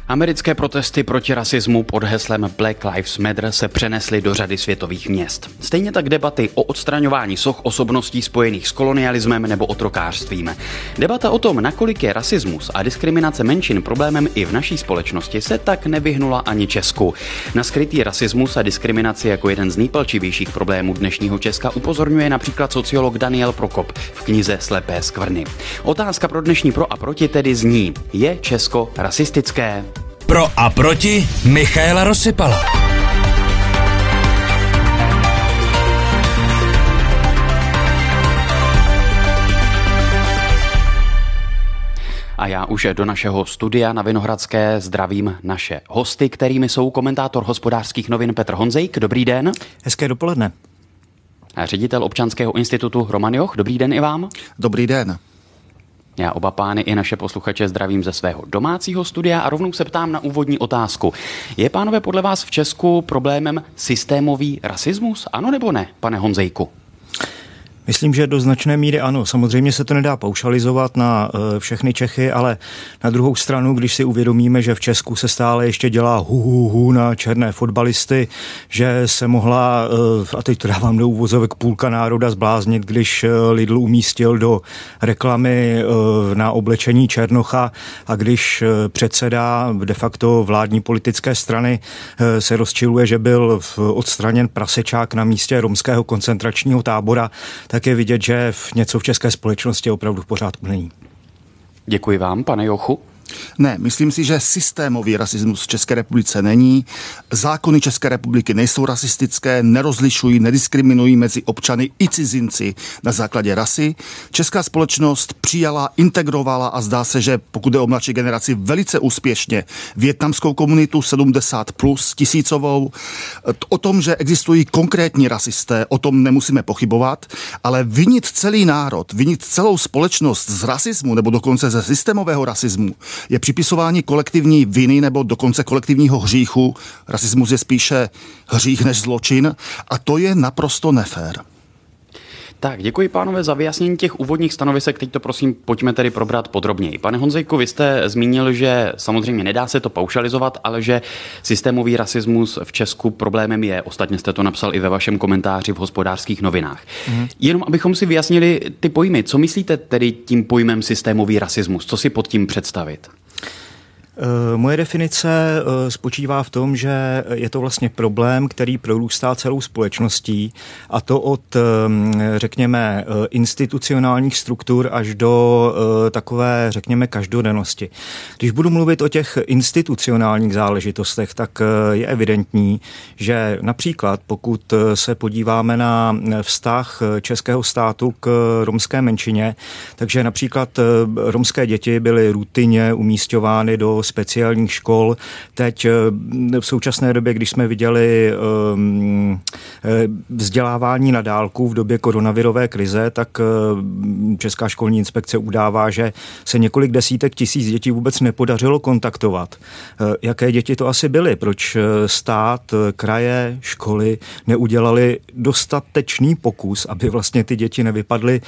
Americké protesty proti rasismu pod heslem Black Lives Matter se přenesly do řady světových měst. Stejně tak debaty o odstraňování soch osobností spojených s kolonialismem nebo otrokářstvím. Debata o tom, nakolik je rasismus a diskriminace menšin problémem i v naší společnosti, se tak nevyhnula ani Česku. Na skrytý rasismus a diskriminaci jako jeden z nejpalčivějších problémů dnešního Česka upozorňuje například sociolog Daniel Prokop v knize Slepé skvrny. Otázka pro dnešní Pro a proti tedy zní: je Česko rasistické? Pro a proti Michaela Rozsypala. A já už do našeho studia na Vinohradské zdravím naše hosty, kterými jsou komentátor Hospodářských novin Petr Honzejk. Dobrý den. Hezké dopoledne. A ředitel Občanského institutu Roman Joch. Dobrý den i vám. Dobrý den. Já oba pány i naše posluchače zdravím ze svého domácího studia a rovnou se ptám na úvodní otázku. Je, pánové, podle vás v Česku problémem systémový rasismus? Ano nebo ne, pane Honzejku? Myslím, že do značné míry ano. Samozřejmě se to nedá paušalizovat na všechny Čechy, ale na druhou stranu, když si uvědomíme, že v Česku se stále ještě dělá hu na černé fotbalisty, že se mohla, a teď to dávám do úvozovek, půlka národa zbláznit, když Lidl umístil do reklamy na oblečení Černocha a když předseda de facto vládní politické strany se rozčiluje, že byl odstraněn prasečák na místě romského koncentračního tábora, tak je vidět, že něco v české společnosti opravdu v pořádku není. Děkuji vám, pane Jochu. Ne, myslím si, že systémový rasismus v České republice není. Zákony České republiky nejsou rasistické, nerozlišují, nediskriminují mezi občany i cizinci na základě rasy. Česká společnost přijala, integrovala a zdá se, že pokud je o mladší generaci, velice úspěšně vietnamskou komunitu 70+ tisícovou. O tom, že existují konkrétní rasisté, o tom nemusíme pochybovat, ale vinit celý národ, vinit celou společnost z rasismu nebo dokonce ze systémového rasismu je připisování kolektivní viny nebo dokonce kolektivního hříchu. Rasismus je spíše hřích než zločin a to je naprosto nefér. Tak, děkuji, pánové, za vyjasnění těch úvodních stanovisek. Teď to prosím pojďme tedy probrat podrobněji. Pane Honzejku, vy jste zmínil, že samozřejmě nedá se to paušalizovat, ale že systémový rasismus v Česku problémem je. Ostatně jste to napsal i ve vašem komentáři v Hospodářských novinách. Jenom abychom si vyjasnili ty pojmy. Co myslíte tedy tím pojmem systémový rasismus? Co si pod tím představit? Moje definice spočívá v tom, že je to vlastně problém, který prorůstá celou společností, a to od, řekněme, institucionálních struktur až do takové, řekněme, každodennosti. Když budu mluvit o těch institucionálních záležitostech, tak je evidentní, že například pokud se podíváme na vztah českého státu k romské menšině, takže například romské děti byly rutinně umísťovány do speciálních škol. Teď v současné době, když jsme viděli vzdělávání na dálku v době koronavirové krize, tak Česká školní inspekce udává, že se několik desítek tisíc dětí vůbec nepodařilo kontaktovat. Jaké děti to asi byly? Proč stát, kraje, školy neudělali dostatečný pokus, aby vlastně ty děti nevypadly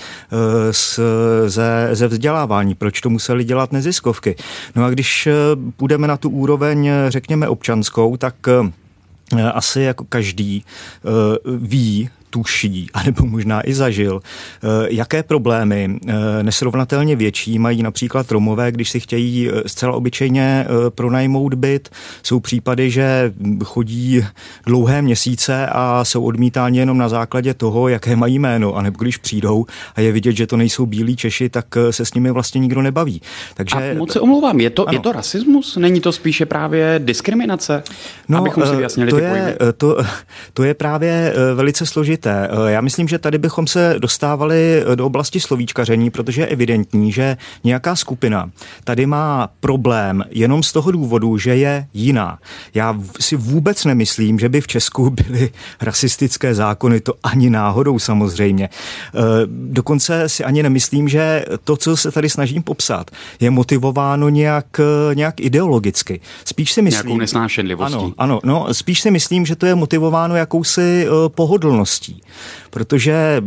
ze vzdělávání? Proč to museli dělat neziskovky? No a když půjdeme na tu úroveň, řekněme, občanskou, tak asi jako každý ví, tuší, anebo možná i zažil, jaké problémy nesrovnatelně větší mají například Romové, když si chtějí zcela obyčejně pronajmout byt. Jsou případy, že chodí dlouhé měsíce a jsou odmítáni jenom na základě toho, jaké mají jméno, anebo když přijdou a je vidět, že to nejsou bílí Češi, tak se s nimi vlastně nikdo nebaví. Takže, a moc se omlouvám, je to rasismus? Není to spíše právě diskriminace? No, abychom si vyjasnili ty pojmy. To je právě velice složité. Já myslím, že tady bychom se dostávali do oblasti slovíčkaření, protože je evidentní, že nějaká skupina tady má problém jenom z toho důvodu, že je jiná. Já si vůbec nemyslím, že by v Česku byly rasistické zákony, to ani náhodou samozřejmě. Dokonce si ani nemyslím, že to, co se tady snažím popsat, je motivováno nějak ideologicky. Spíš si myslím... Nějakou nesnášenlivostí. Ano, spíš si myslím, že to je motivováno jakousi pohodlností. společností. Protože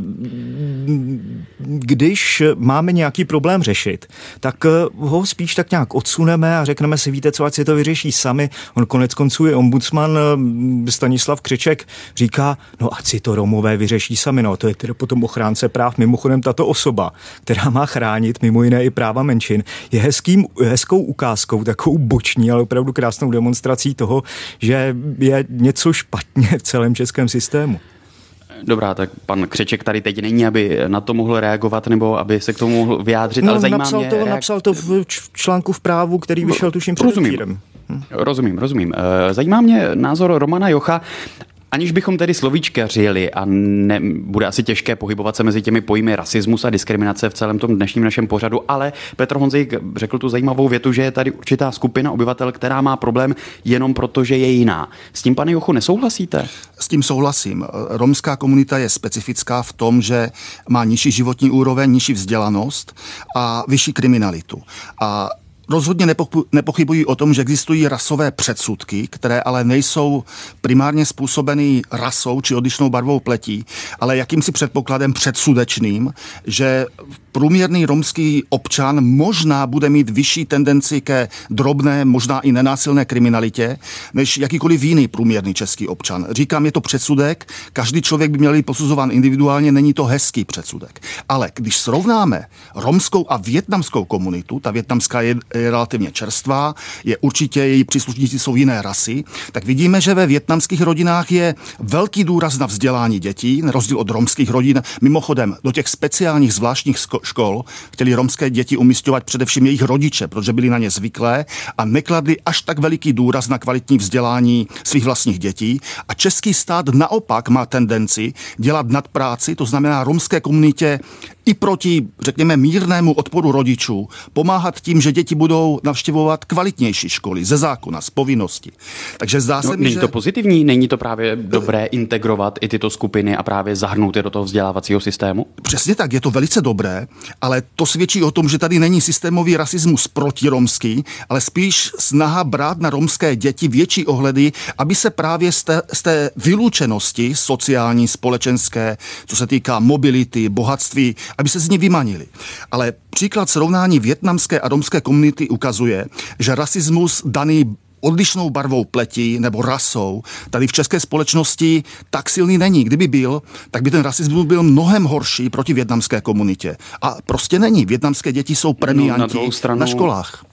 když máme nějaký problém řešit, tak ho spíš tak nějak odsuneme a řekneme si, víte co, ať si to vyřeší sami. On konec konců je ombudsman Stanislav Křeček říká, no ať si to Romové vyřeší sami, no to je tedy potom ochránce práv. Mimochodem tato osoba, která má chránit mimo jiné i práva menšin, je hezkou ukázkou, takovou boční, ale opravdu krásnou demonstrací toho, že je něco špatně v celém českém systému. Dobrá, tak pan Křeček tady teď není, aby na to mohl reagovat nebo aby se k tomu mohl vyjádřit, ale zajímá mě... Napsal to v článku v Právu, který vyšel tuším před týdnem. Rozumím. Zajímá mě názor Romana Jocha, aniž bychom tedy slovíčkařili a bude asi těžké pohybovat se mezi těmi pojmy rasismus a diskriminace v celém tom dnešním našem pořadu, ale Petr Honzík řekl tu zajímavou větu, že je tady určitá skupina obyvatel, která má problém jenom proto, že je jiná. S tím, pane Jochu, nesouhlasíte? S tím souhlasím. Romská komunita je specifická v tom, že má nižší životní úroveň, nižší vzdělanost a vyšší kriminalitu. A rozhodně nepochybují o tom, že existují rasové předsudky, které ale nejsou primárně způsobeny rasou či odlišnou barvou pleti, ale jakýmsi předpokladem předsudečným, že průměrný romský občan možná bude mít vyšší tendenci ke drobné, možná i nenásilné kriminalitě, než jakýkoliv jiný průměrný český občan. Říkám, je to předsudek, každý člověk by měl být posuzován individuálně, není to hezký předsudek. Ale když srovnáme romskou a vietnamskou komunitu, ta vietnamská je relativně čerstvá, je určitě její příslušníci jsou jiné rasy, tak vidíme, že ve vietnamských rodinách je velký důraz na vzdělání dětí, na rozdíl od romských rodin. Mimochodem, do těch speciálních zvláštních škol chtěli romské děti umísťovat především jejich rodiče, protože byli na ně zvyklé a nekladli až tak veliký důraz na kvalitní vzdělání svých vlastních dětí. A český stát naopak má tendenci dělat nadpráci, to znamená romské komunitě i proti, řekněme, mírnému odporu rodičů pomáhat tím, že děti budou navštěvovat kvalitnější školy ze zákona, z povinnosti. Takže zdá se mi, není to pozitivní? Není to právě dobré integrovat i tyto skupiny a právě zahrnout je do toho vzdělávacího systému? Přesně tak, je to velice dobré, ale to svědčí o tom, že tady není systémový rasismus protiromský, ale spíš snaha brát na romské děti větší ohledy, aby se právě z té vyloučenosti sociální, společenské, co se týká mobility, bohatství, aby se z ní vymanili. Ale příklad srovnání vietnamské a romské komunity ukazuje, že rasismus daný odlišnou barvou pleti nebo rasou tady v české společnosti tak silný není. Kdyby byl, tak by ten rasismus byl mnohem horší proti vietnamské komunitě. A prostě není. Vietnamské děti jsou premianti na školách.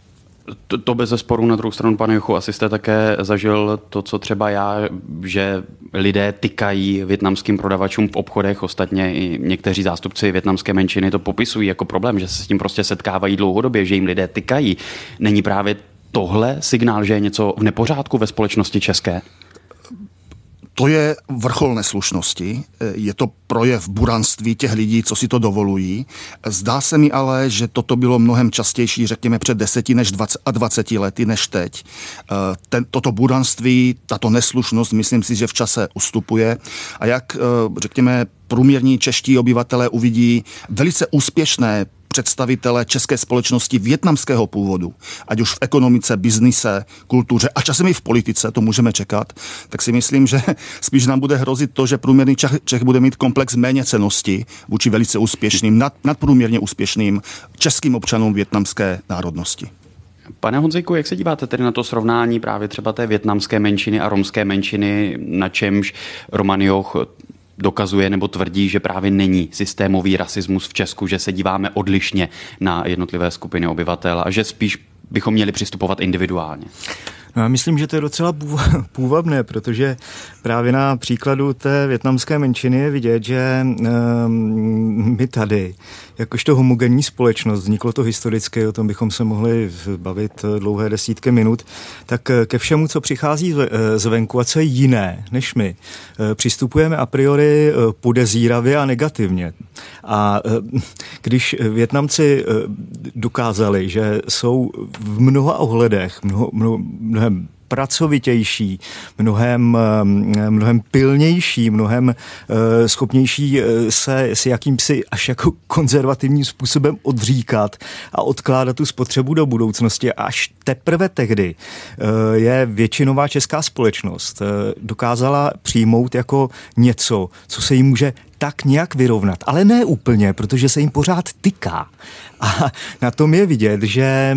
To bez zesporu. Na druhou stranu, pane Jochu, asi jste také zažil to, co třeba já, že lidé tykají vietnamským prodavačům v obchodech, ostatně i někteří zástupci vietnamské menšiny to popisují jako problém, že se s tím prostě setkávají dlouhodobě, že jim lidé tykají. Není právě tohle signál, že je něco v nepořádku ve společnosti české? To je vrchol neslušnosti, je to projev buranství těch lidí, co si to dovolují. Zdá se mi ale, že toto bylo mnohem častější, řekněme, před 10 než 20 lety než teď. Toto buranství, tato neslušnost, myslím si, že v čase ustupuje. A jak, řekněme, průměrní čeští obyvatelé uvidí velice úspěšné představitele české společnosti vietnamského původu, ať už v ekonomice, biznise, kultuře a časem i v politice, to můžeme čekat, tak si myslím, že spíš nám bude hrozit to, že průměrný Čech bude mít komplex méněcennosti vůči velice úspěšným, nadprůměrně úspěšným českým občanům vietnamské národnosti. Pane Honzíku, jak se díváte tedy na to srovnání právě třeba té vietnamské menšiny a romské menšiny, na čemž Roman Joch dokazuje nebo tvrdí, že právě není systémový rasismus v Česku, že se díváme odlišně na jednotlivé skupiny obyvatel a že spíš bychom měli přistupovat individuálně? No, já myslím, že to je docela půvabné, protože právě na příkladu té vietnamské menšiny je vidět, že my tady, jakožto homogenní společnost, vzniklo to historicky, o tom bychom se mohli bavit dlouhé desítky minut, tak ke všemu, co přichází zvenku a co je jiné než my, přistupujeme a priori podezíravě a negativně. A když Vietnamci dokázali, že jsou v mnoha ohledech mnohem pracovitější, mnohem pilnější, mnohem schopnější se s jakýmsi až jako konzervativním způsobem odříkat a odkládat tu spotřebu do budoucnosti. Až teprve tehdy je většinová česká společnost dokázala přijmout jako něco, co se jí může tak nějak vyrovnat, ale ne úplně, protože se jim pořád tyká. A na tom je vidět, že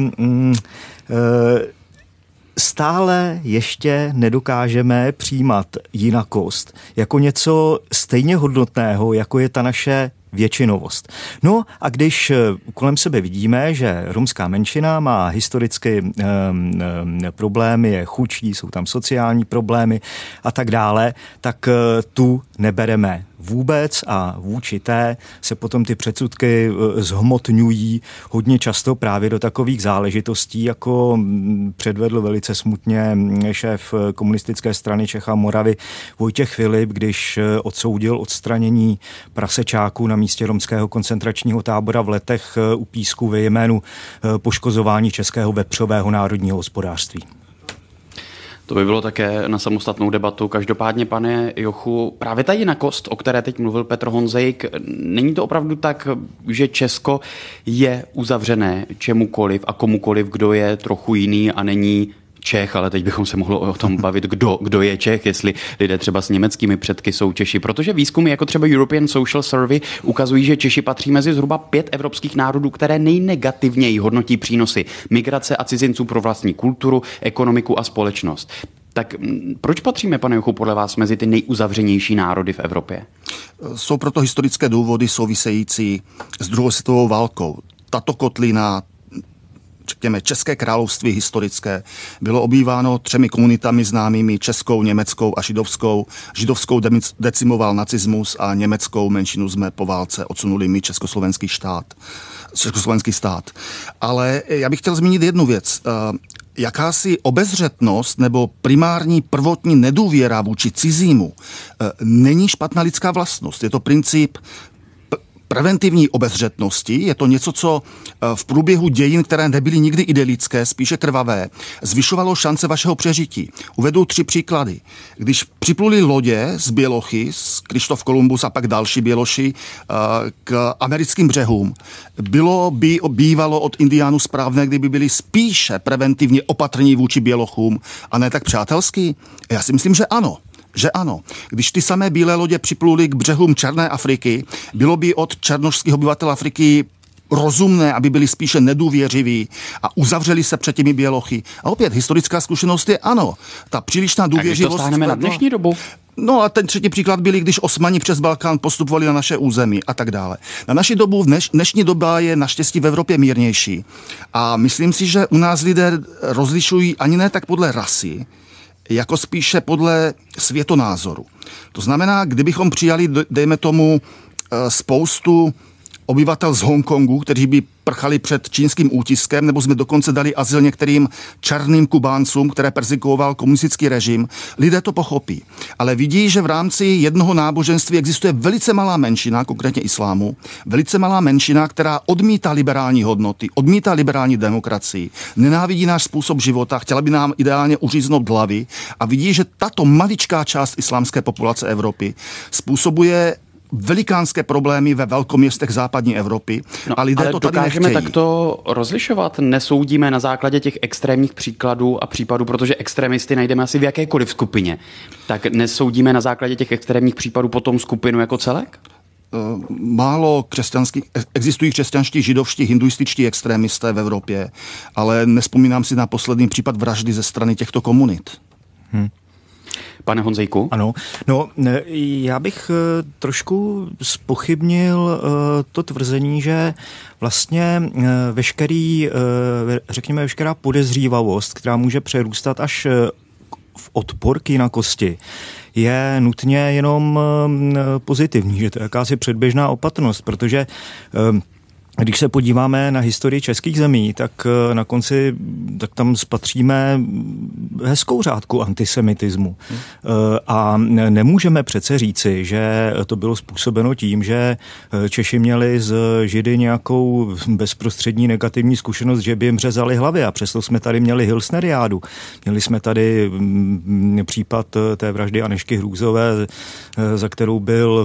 stále ještě nedokážeme přijímat jinakost jako něco stejně hodnotného, jako je ta naše většinovost. No a když kolem sebe vidíme, že romská menšina má historicky problémy, je chudší, jsou tam sociální problémy a tak dále, tak tu nebereme vůbec a vůči té se potom ty předsudky zhmotňují hodně často právě do takových záležitostí, jako předvedl velice smutně šéf komunistické strany Čech a Moravy Vojtěch Filip, když odsoudil odstranění prasečáků na místě romského koncentračního tábora v Letech u Písku ve jménu poškozování českého vepřového národního hospodářství. To by bylo také na samostatnou debatu. Každopádně, pane Jochu, právě ta jinakost, o které teď mluvil Petr Honzejk, není to opravdu tak, že Česko je uzavřené čemukoliv a komukoliv, kdo je trochu jiný a není Čech, ale teď bychom se mohli o tom bavit, kdo je Čech, jestli lidé třeba s německými předky jsou Češi, protože výzkumy jako třeba European Social Survey ukazují, že Češi patří mezi zhruba 5 evropských národů, které nejnegativněji hodnotí přínosy migrace a cizinců pro vlastní kulturu, ekonomiku a společnost. Tak proč patříme, pane Jochu, podle vás mezi ty nejuzavřenější národy v Evropě? Jsou proto historické důvody související s druhou světovou válkou. Tato kotlina, řekněme, České království historické, bylo obýváno 3 komunitami známými, českou, německou a židovskou. Židovskou decimoval nacismus a německou menšinu jsme po válce odsunuli my, československý stát. Ale já bych chtěl zmínit jednu věc. Jakási obezřetnost nebo primární prvotní nedůvěra vůči cizímu není špatná lidská vlastnost. Je to princip preventivní obezřetnosti, je to něco, co v průběhu dějin, které nebyly nikdy idylické, spíše krvavé, zvyšovalo šance vašeho přežití. Uvedu 3 příklady. Když připluli lodě z Bělochy, z Krištof Kolumbus a pak další Běloši k americkým břehům, bývalo od indiánů správné, kdyby byli spíše preventivně opatrní vůči Bělochům a ne tak přátelský? Já si myslím, že ano. Když ty samé bílé lodě připluly k břehům Černé Afriky, bylo by od černošských obyvatel Afriky rozumné, aby byli spíše nedůvěřiví a uzavřeli se před těmi Bělochy. A opět, historická zkušenost je ano. Ta přílišná důvěřivost... A když to stáhneme na dnešní dobu? No a ten třetí příklad byli, když Osmani přes Balkán postupovali na naše území a tak dále. Na naši dobu, dnešní doba je naštěstí v Evropě mírnější. A myslím si, že u nás lidé rozlišují ani ne tak podle rasy, jako spíše podle světonázoru. To znamená, kdybychom přijali, dejme tomu, spoustu obyvatel z Hongkongu, kteří by prchali před čínským útiskem, nebo jsme dokonce dali azyl některým černým Kubáncům, které persekuoval komunistický režim, lidé to pochopí. Ale vidí, že v rámci jednoho náboženství existuje velice malá menšina, konkrétně islámu, velice malá menšina, která odmítá liberální hodnoty, odmítá liberální demokracii, nenávidí náš způsob života, chtěla by nám ideálně uříznout hlavy a vidí, že tato maličká část islámské populace Evropy způsobuje velikánské problémy ve velkoměstech západní Evropy a lidé to tady nechtějí. Ale dokážeme takto rozlišovat? Nesoudíme na základě těch extrémních příkladů a případů, protože extremisty najdeme asi v jakékoliv skupině. Tak nesoudíme na základě těch extrémních případů potom skupinu jako celek? Málo existují křesťanští, židovští, hinduističtí extrémisté v Evropě, ale nespomínám si na poslední případ vraždy ze strany těchto komunit. Pane Honzejku? Ano, no já bych trošku zpochybnil to tvrzení, že vlastně veškerá podezřívavost, která může přerůstat až v odpor k jinakosti, je nutně jenom pozitivní, že to je jakási předběžná opatrnost, protože Když se podíváme na historii českých zemí, tak na konci tak tam spatříme hezkou řádku antisemitismu. A nemůžeme přece říci, že to bylo způsobeno tím, že Češi měli z Židy nějakou bezprostřední negativní zkušenost, že by jim řezali hlavy, a přesto jsme tady měli Hilsneriádu. Měli jsme tady případ té vraždy Anežky Hrůzové, za kterou byl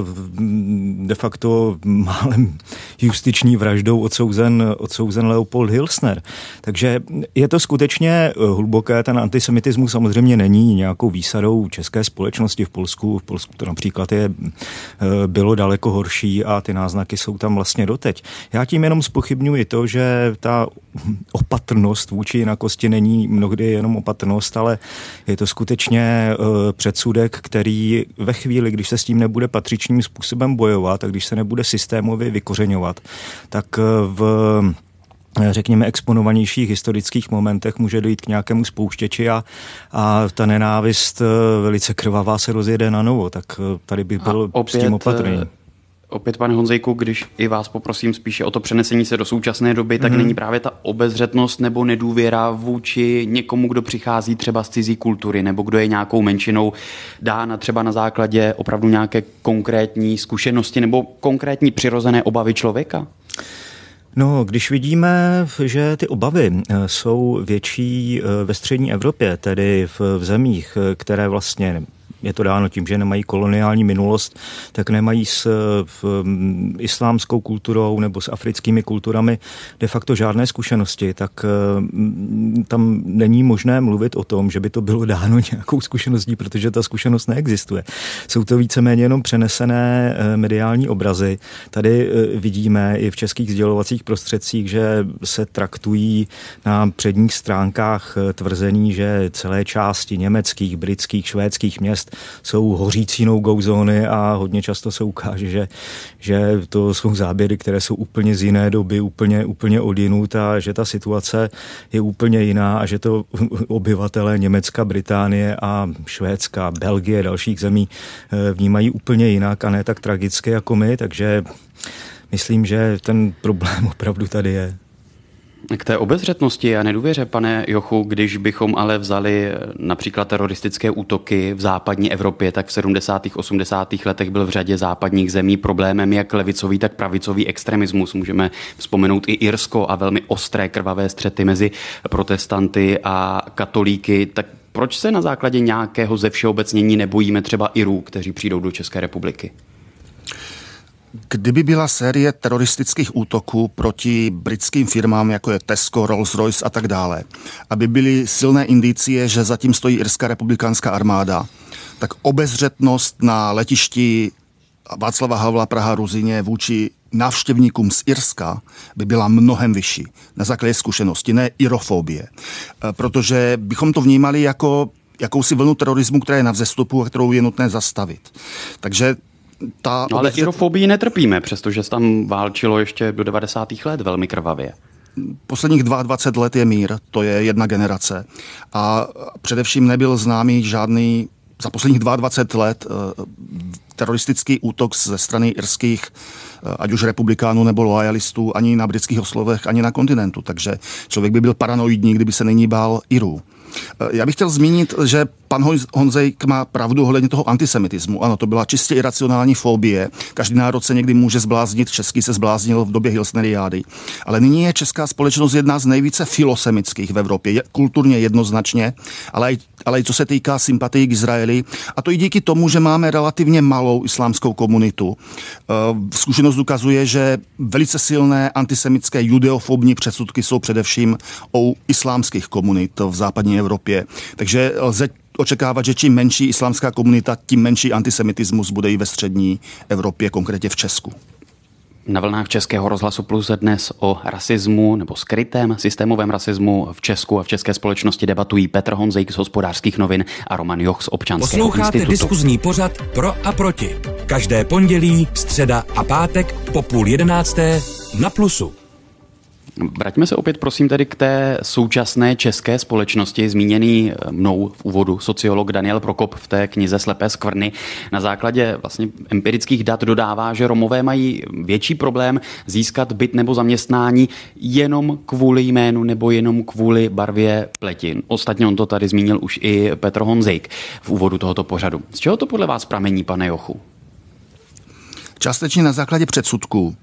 de facto málem justiční vraždou odsouzen Leopold Hilsner. Takže je to skutečně hluboké, ten antisemitismus samozřejmě není nějakou výsadou české společnosti v Polsku. V Polsku to například bylo daleko horší a ty náznaky jsou tam vlastně doteď. Já tím jenom zpochybňuji to, že ta opatrnost vůči jinakosti není mnohdy jenom opatrnost, ale je to skutečně předsudek, který ve chvíli, když se s tím nebude patřičným způsobem bojovat a když se nebude systémově vykořeňovat, tak v řekněme exponovanějších historických momentech může dojít k nějakému spouštěči a ta nenávist velice krvavá se rozjede na novo, tak tady bych byl s tím opatrný. Opět, pane Honzejku, když i vás poprosím spíše o to přenesení se do současné doby, tak není právě ta obezřetnost nebo nedůvěra vůči někomu, kdo přichází třeba z cizí kultury nebo kdo je nějakou menšinou, dána třeba na základě opravdu nějaké konkrétní zkušenosti nebo konkrétní přirozené obavy člověka? No, když vidíme, že ty obavy jsou větší ve střední Evropě, tedy v zemích, které vlastně je to dáno tím, že nemají koloniální minulost, tak nemají s islámskou kulturou nebo s africkými kulturami de facto žádné zkušenosti, tak tam není možné mluvit o tom, že by to bylo dáno nějakou zkušeností, protože ta zkušenost neexistuje. Jsou to víceméně jenom přenesené mediální obrazy. Tady vidíme i v českých sdělovacích prostředcích, že se traktují na předních stránkách tvrzení, že celé části německých, britských, švédských měst jsou hořící no-go zóny a hodně často se ukáže, že to jsou záběry, které jsou úplně z jiné doby, úplně odjinud a že ta situace je úplně jiná a že to obyvatelé Německa, Británie a Švédska, Belgie, dalších zemí vnímají úplně jinak a ne tak tragicky jako my, takže myslím, že ten problém opravdu tady je. K té obezřetnosti a nedůvěře, pane Jochu, když bychom ale vzali například teroristické útoky v západní Evropě, tak v 70. 80. letech byl v řadě západních zemí problémem jak levicový, tak pravicový extremismus. Můžeme vzpomenout i Irsko a velmi ostré krvavé střety mezi protestanty a katolíky. Tak proč se na základě nějakého zevšeobecnění nebojíme třeba Irů, kteří přijdou do České republiky? Kdyby byla série teroristických útoků proti britským firmám, jako je Tesco, Rolls-Royce a tak dále, aby byly silné indicie, že zatím stojí irská republikánská armáda, tak obezřetnost na letišti Václava Havla Praha-Ruzyně vůči návštěvníkům z Irska by byla mnohem vyšší. Na základě zkušenosti, ne irofobie. Protože bychom to vnímali jako jakousi vlnu terorismu, která je na vzestupu a kterou je nutné zastavit. Takže ale irofobii netrpíme, přestože se tam válčilo ještě do 90. let velmi krvavě. Posledních 22 let je mír, to je jedna generace. A především nebyl známý žádný, za posledních 22 let, teroristický útok ze strany irských, ať už republikánů nebo lojalistů, ani na britských ostrovech, ani na kontinentu. Takže člověk by byl paranoidní, kdyby se nyní bál Irů. Já bych chtěl zmínit, že pan Honzejk má pravdu ohledně toho antisemitismu. Ano, to byla čistě iracionální fobie. Každý národ se někdy může zbláznit, český se zbláznil v době Hilsneriády. Ale nyní je česká společnost jedna z nejvíce filosemických v Evropě, kulturně jednoznačně, ale i co se týká sympatii k Izraeli. A to i díky tomu, že máme relativně malou islámskou komunitu. Zkušenost ukazuje, že velice silné antisemické judeofobní předsudky jsou především u islámských komunit v západní Evropě. Takže lze očekávat, že čím menší islámská komunita, tím menší antisemitismus bude i ve střední Evropě, konkrétně v Česku. Na vlnách Českého rozhlasu Plus dnes o rasismu nebo skrytém systémovém rasismu v Česku a v české společnosti debatují Petr Honzejk z Hospodářských novin a Roman Joch z Občanského Posloucháte institutu. diskuzní pořad Pro a proti. Každé pondělí, středa a pátek po 10:30 na Plusu. Vraťme se opět prosím tedy k té současné české společnosti, zmíněný mnou v úvodu sociolog Daniel Prokop v té knize Slepé skvrny. Na základě vlastně empirických dat dodává, že Romové mají větší problém získat byt nebo zaměstnání jenom kvůli jménu nebo jenom kvůli barvě pleti. Ostatně on to tady zmínil už i Petr Honzejk v úvodu tohoto pořadu. Z čeho to podle vás pramení, pane Jochu? Částečně na základě předsudků.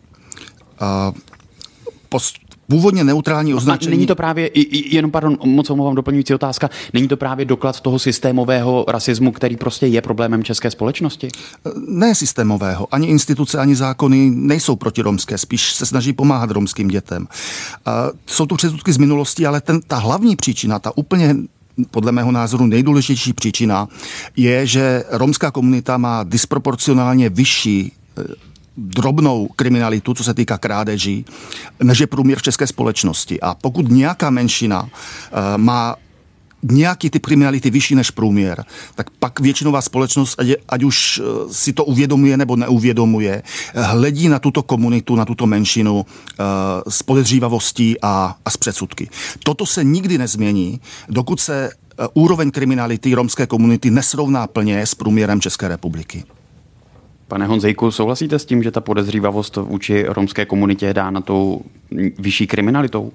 Původně neutrální označení. Není to právě, jenom pardon, moc omlouvám, doplňující otázka, není to právě doklad toho systémového rasismu, který prostě je problémem české společnosti? Ne systémového. Ani instituce, ani zákony nejsou protiromské, spíš se snaží pomáhat romským dětem. Jsou to předsudky z minulosti, ale ta hlavní příčina, ta úplně podle mého názoru nejdůležitější příčina je, že romská komunita má disproporcionálně vyšší drobnou kriminalitu, co se týká krádeží, než je průměr v české společnosti. A pokud nějaká menšina má nějaký typ kriminality vyšší než průměr, tak pak většinová společnost, ať už si to uvědomuje nebo neuvědomuje, hledí na tuto komunitu, na tuto menšinu s podezřívavostí a s předsudky. Toto se nikdy nezmění, dokud se úroveň kriminality romské komunity nesrovná plně s průměrem České republiky. Pane Honzejku, souhlasíte s tím, že ta podezřívavost vůči romské komunitě je dána tou vyšší kriminalitou?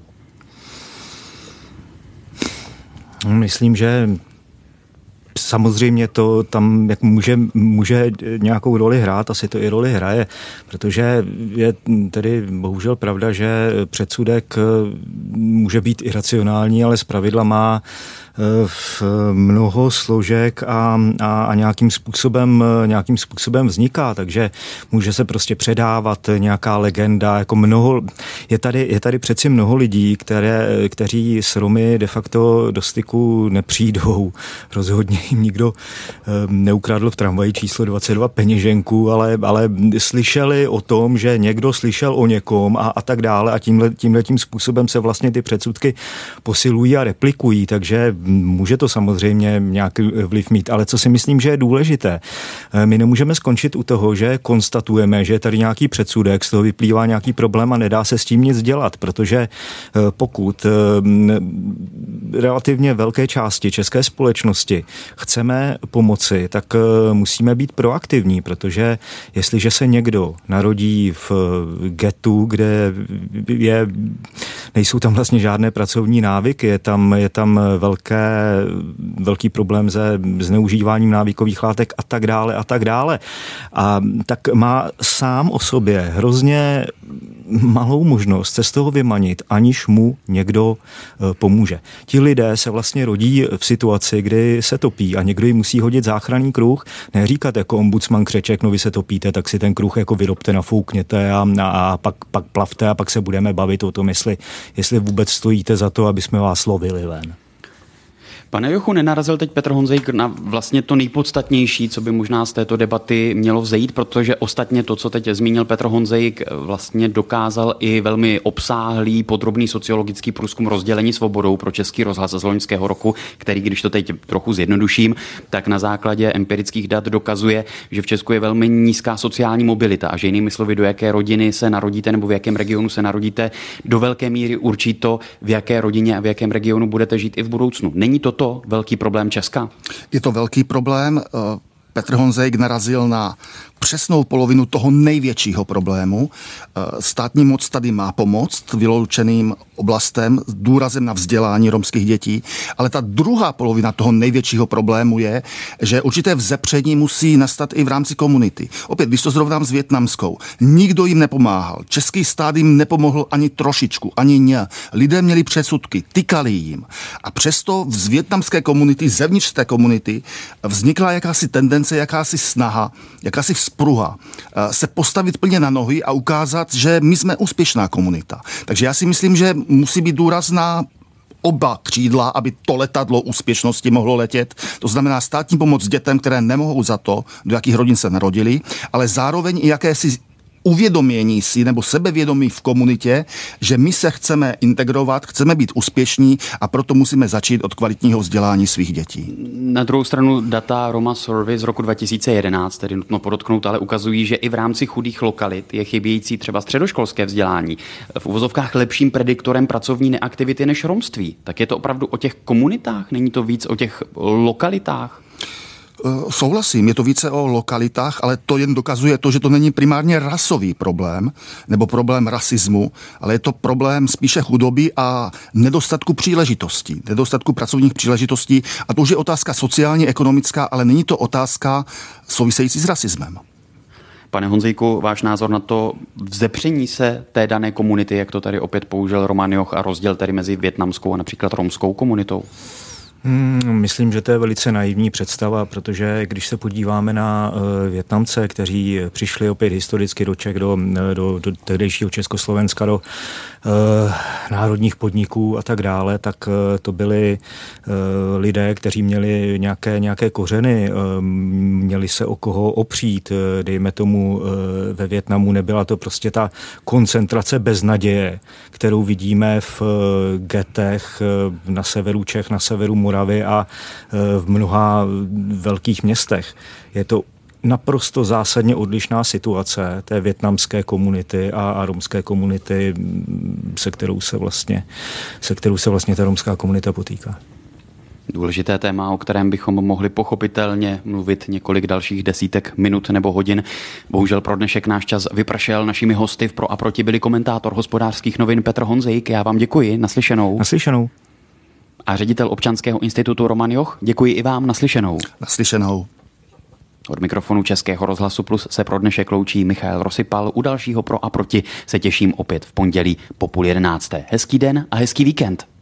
Myslím, že samozřejmě to tam jak může nějakou roli hrát, asi to i roli hraje, protože je tedy bohužel pravda, že předsudek může být iracionální, ale zpravidla má v mnoho složek a nějakým způsobem vzniká, takže může se prostě předávat nějaká legenda, jako je tady přeci mnoho lidí, kteří s Romy de facto do styku nepřijdou. Rozhodně jim nikdo neukradl v tramvaji číslo 22 peněženku, ale slyšeli o tom, že někdo slyšel o někom a tak dále a tímhletím způsobem se vlastně ty předsudky posilují a replikují, takže může to samozřejmě nějaký vliv mít, ale co si myslím, že je důležité, my nemůžeme skončit u toho, že konstatujeme, že je tady nějaký předsudek, z toho vyplývá nějaký problém a nedá se s tím nic dělat, protože pokud relativně velké části české společnosti chceme pomoci, tak musíme být proaktivní, protože jestliže se někdo narodí v getu, kde nejsou tam vlastně žádné pracovní návyky, je tam velký problém se zneužíváním návykových látek a tak dále. A tak má sám o sobě hrozně malou možnost se z toho vymanit, aniž mu někdo pomůže. Ti lidé se vlastně rodí v situaci, kdy se topí a někdo jim musí hodit záchranný kruh, ne říkat jako ombudsman Křeček, no vy se topíte, tak si ten kruh jako vyrobte, nafoukněte a pak plavte a pak se budeme bavit o tom, jestli vůbec stojíte za to, aby jsme vás lovili ven. Pane Jochu, nenarazil teď Petr Honzejk na vlastně to nejpodstatnější, co by možná z této debaty mělo vzejít, protože ostatně to, co teď zmínil Petr Honzejk, vlastně dokázal i velmi obsáhlý, podrobný sociologický průzkum Rozdělení svobodou pro Český rozhlas z loňského roku, který, když to teď trochu zjednoduším, tak na základě empirických dat dokazuje, že v Česku je velmi nízká sociální mobilita a že jinými slovy, do jaké rodiny se narodíte nebo v jakém regionu se narodíte, do velké míry určí to, v jaké rodině a v jakém regionu budete žít i v budoucnu. Není toto velký problém Česka? Je to velký problém. Petr Honzejk narazil na přesnou polovinu toho největšího problému. Státní moc tady má pomoct vyloučeným oblastem s důrazem na vzdělání romských dětí, ale ta druhá polovina toho největšího problému je, že určité vzepření musí nastat i v rámci komunity. Opět, když to zrovnám s vietnamskou, nikdo jim nepomáhal. Český stát jim nepomohl ani trošičku, ani ně. Lidé měli předsudky, tykali jim. A přesto z vietnamské komunity, zevnitř té komunity, vznikla jakási tendence, jakási snaha, jakási vzpruha se postavit plně na nohy a ukázat, že my jsme úspěšná komunita. Takže já si myslím, že musí být důraz na oba křídla, aby to letadlo úspěšnosti mohlo letět. To znamená státní pomoc dětem, které nemohou za to, do jakých rodin se narodili, ale zároveň i jakési uvědomění si nebo sebevědomí v komunitě, že my se chceme integrovat, chceme být úspěšní a proto musíme začít od kvalitního vzdělání svých dětí. Na druhou stranu data Roma Survey z roku 2011, tedy nutno podotknout, ale ukazují, že i v rámci chudých lokalit je chybějící třeba středoškolské vzdělání. V uvozovkách lepším prediktorem pracovní neaktivity než romství. Tak je to opravdu o těch komunitách? Není to víc o těch lokalitách? Souhlasím, je to více o lokalitách, ale to jen dokazuje to, že to není primárně rasový problém nebo problém rasismu, ale je to problém spíše chudoby a nedostatku příležitostí, nedostatku pracovních příležitostí. A to už je otázka sociálně ekonomická, ale není to otázka související s rasismem. Pane Honzejku, váš názor na to vzepření se té dané komunity, jak to tady opět použil Roman Joch, a rozdíl tedy mezi vietnamskou a například romskou komunitou? Myslím, že to je velice naivní představa, protože když se podíváme na Vietnamce, kteří přišli opět historicky do Čech, do tehdejšího Československa, do národních podniků a tak dále, tak to byli lidé, kteří měli nějaké kořeny, měli se o koho opřít, dejme tomu ve Vietnamu nebyla to prostě ta koncentrace beznaděje, kterou vidíme v getech na severu Čech, na severu Moravy a v mnoha velkých městech. Je to naprosto zásadně odlišná situace té vietnamské komunity a romské komunity, se kterou se vlastně ta romská komunita potýká. Důležité téma, o kterém bychom mohli pochopitelně mluvit několik dalších desítek minut nebo hodin. Bohužel pro dnešek náš čas vypršel. Našimi hosty v Pro a proti byli komentátor Hospodářských novin Petr Honzejk. Já vám děkuji, naslyšenou. Naslyšenou. A ředitel Občanského institutu Roman Joch, děkuji i vám, naslyšenou. Naslyšenou. Od mikrofonu Českého rozhlasu Plus se pro dnešek loučí Michael Rosypal. U dalšího Pro a proti se těším opět v pondělí po 10:30. Hezký den a hezký víkend.